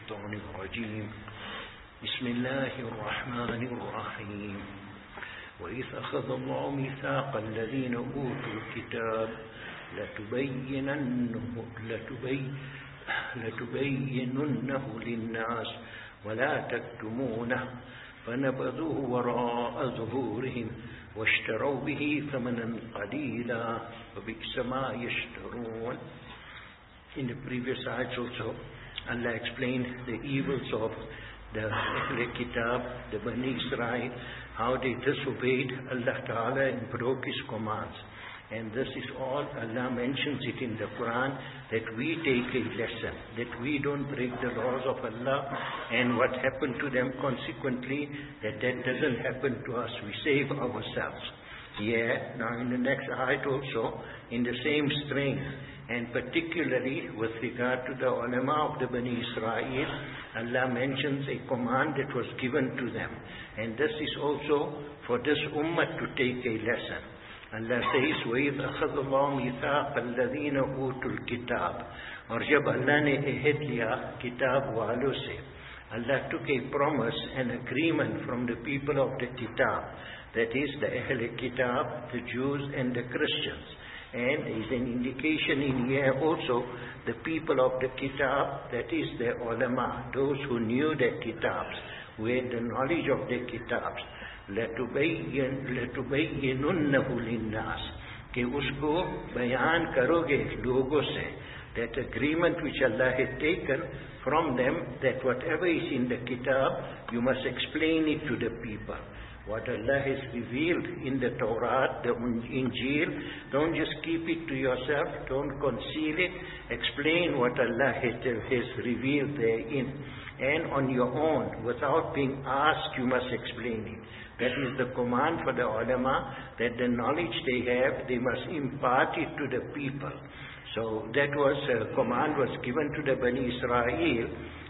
الشيطان الرجيم بسم الله الرحمن الرحيم وإذ أخذ الله ميثاق الذين أوتوا الكتاب لتبيننه للناس ولا تكتمونه فنبذوه وراء ظهورهم واشتروا به ثمنا قليلا وبئس ما يشترون. In the previous ayats also, Allah explained the evils of the Ahl Kitab, the Bani Israel, how they disobeyed Allah Ta'ala and broke His commands. And this is all Allah mentions it in the Quran, that we take a lesson, that we don't break the laws of Allah, and what happened to them consequently, that doesn't happen to us. We save ourselves. Yeah, now in the next ayat also, in the same strain, and particularly with regard to the ulama of the Bani Israel, Allah mentions a command that was given to them. And this is also for this ummah to take a lesson. Allah says, وَإِذْ أَخَذَ اللَّهُ مِيثَاقَ الَّذِينَ أُوتُوا الْكِتَابَ. और जब अल्लाह ने अहद लिया किताब वालों से, Allah took a promise, an agreement from the people of the kitab, that is the Ahl Kitab, the Jews and the Christians. And there is an indication in here also, the people of the kitab, that is the ulama, those who knew the kitabs, who had the knowledge of the kitabs. لَتُبَيِّنُنَّهُ لِلنَّاسِ, कि उसको बयान करोगे लोगों से, that agreement which Allah had taken from them, that whatever is in the kitab, you must explain it to the people. What Allah has revealed in the Torah, the Injil, don't just keep it to yourself, don't conceal it, explain what Allah has revealed therein. And on your own, without being asked, you must explain it. That is the command for the ulama, that the knowledge they have, they must impart it to the people. So that was command was given to the Bani Israel,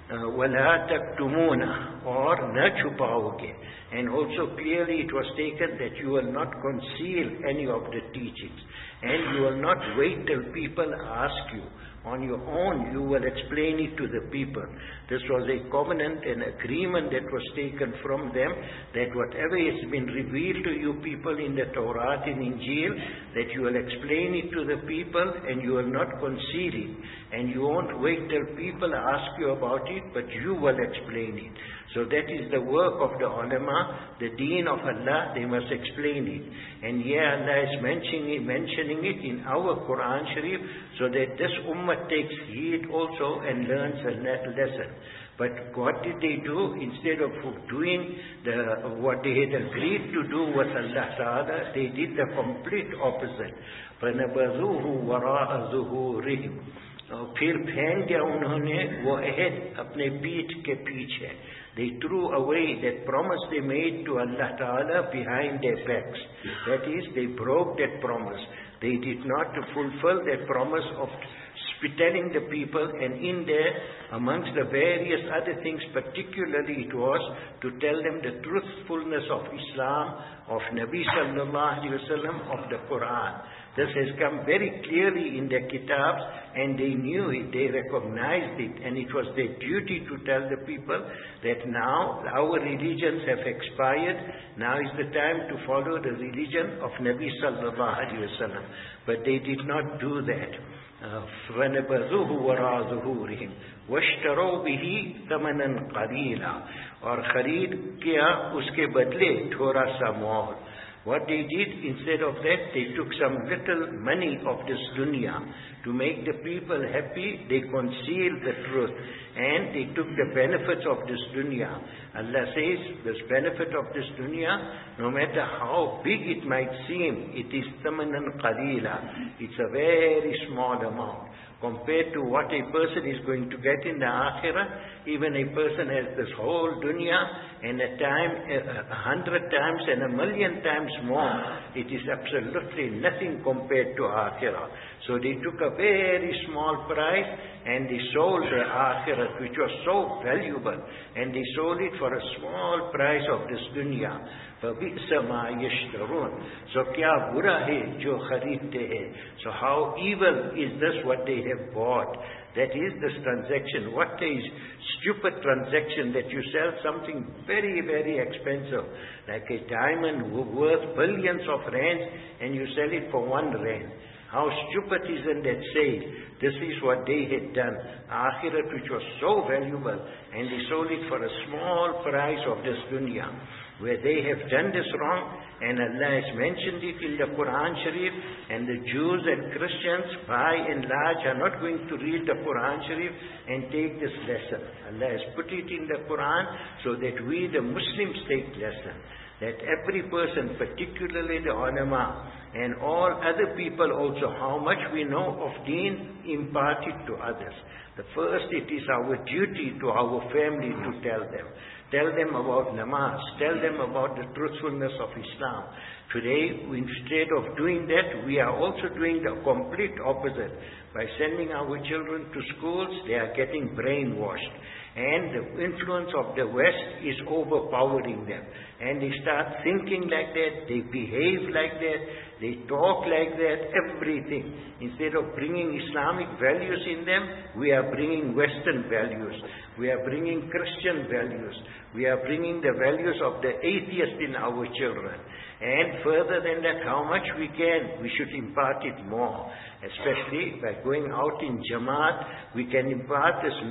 وَلَا تَكْتُمُونَ, or na chupaoge. And also clearly it was taken that you will not conceal any of the teachings, and you will not wait till people ask you. On your own you will explain it to the people. This was a covenant, an agreement that was taken from them, that whatever has been revealed to you people in the Torah and Injil, that you will explain it to the people and you will not conceal it. And you won't wait till people ask you about it, but you will explain it. So that is the work of the ulama, the deen of Allah, they must explain it. And here Allah is mentioning it in our Quran Sharif, so that this ummah takes heed also and learns a lesson. But what did they do? Instead of doing what they had agreed to do with Allah Ta'ala, they did the complete opposite. فَنَبَذُوهُ وَرَاءَ ظُهُورِهِمْ. फिर फेंक दिया उन्होंने वो अहद अपने पीठ के पीछे. They threw away that promise they made to Allah Ta'ala behind their backs. That is, they broke that promise. They did not fulfill that promise of telling the people, and in there, amongst the various other things, particularly it was to tell them the truthfulness of Islam, of Nabi Sallallahu Alaihi Wasallam, of the Quran. This has come very clearly in their kitabs, and they knew it, they recognized it, and it was their duty to tell the people that now our religions have expired, now is the time to follow the religion of Nabi Sallallahu Alaihi Wasallam. But they did not do that. فَنَبَذُوهُ وَرَاءَ ظُهُورِهِمْ وَاشْتَرَوْا بِهِ ثَمَنًا قَلِيلًا, और खरीद किया उसके बदले थोड़ा सा मोल. What they did, instead of that, they took some little money of this dunya. To make the people happy, they concealed the truth, and they took the benefits of this dunya. Allah says, this benefit of this dunya, no matter how big it might seem, it is thamanan qalila. It's a very small amount. Compared to what a person is going to get in the akhirah, even a person has this whole dunya, and 100 times and 1,000,000 times more, it is absolutely nothing compared to akhirah. So they took a very small price and they sold their akhirat, which was so valuable, and they sold it for a small price of this dunya. فَبِئْسَ مَا يَشْتَرُونَ. So kya bura hai jo khareedte hai. So how evil is this what they have bought? That is this transaction. What is stupid transaction that you sell something very, very expensive, like a diamond worth billions of rands, and you sell it for 1 rand. How stupid isn't that sale? This is what they had done. Akhirat, which was so valuable, and they sold it for a small price of this dunya. Where they have done this wrong, and Allah has mentioned it in the Quran Sharif, and the Jews and Christians by and large are not going to read the Quran Sharif and take this lesson. Allah has put it in the Quran so that we the Muslims take lesson. That every person, particularly the ulama and all other people also, how much we know of deen, impart it to others. The first, it is our duty to our family to tell them. Tell them about namaz. Tell them about the truthfulness of Islam. Today, instead of doing that, we are also doing the complete opposite. By sending our children to schools, they are getting brainwashed. And the influence of the West is overpowering them. And they start thinking like that, they behave like that, they talk like that, everything. Instead of bringing Islamic values in them, we are bringing Western values. We are bringing Christian values. We are bringing the values of the atheist in our children. And further than that, how much we can, we should impart it more. Especially by going out in Jamaat, we can impart this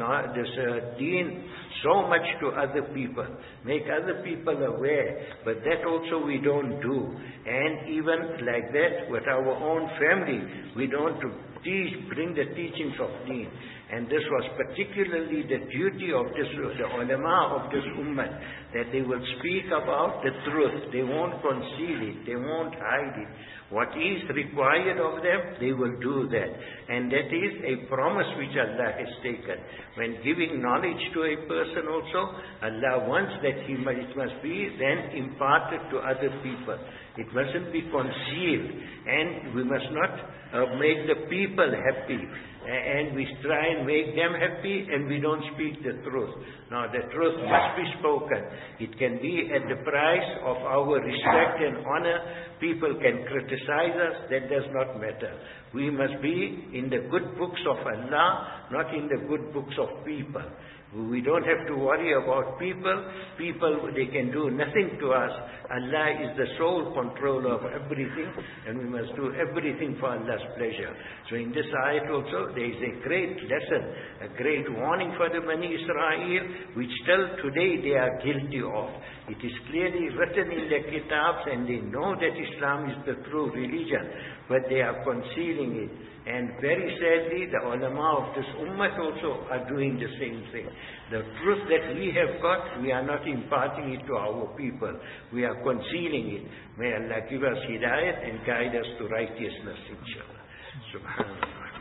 deen so much to other people. Make other people aware. But that also we don't do. And even like that, with our own family, we don't bring the teachings of deen. And this was particularly the duty of the ulama of this ummah, that they will speak about the truth. They won't conceal it. They won't hide it. What is required of them, they will do that. And that is a promise which Allah has taken. When giving knowledge to a person also, Allah wants that it must be then imparted to other people. It mustn't be concealed. And we must not make the people happy. And we try and make them happy, and we don't speak the truth. No, the truth must be spoken. It can be at the price of our respect and honor. People can criticize us. That does not matter. We must be in the good books of Allah, not in the good books of people. We don't have to worry about people. People, they can do nothing to us. Allah is the sole controller of everything, and we must do everything for Allah's pleasure. So in this ayat also, there is a great lesson, a great warning for the Bani Israel, which till today they are guilty of. It is clearly written in their kitabs, and they know that Islam is the true religion, but they are concealing it. And very sadly, the ulama of this ummah also are doing the same thing. The truth that we have got, we are not imparting it to our people. We are concealing it. May Allah give us hidayat and guide us to righteousness, inshallah. Subhanallah.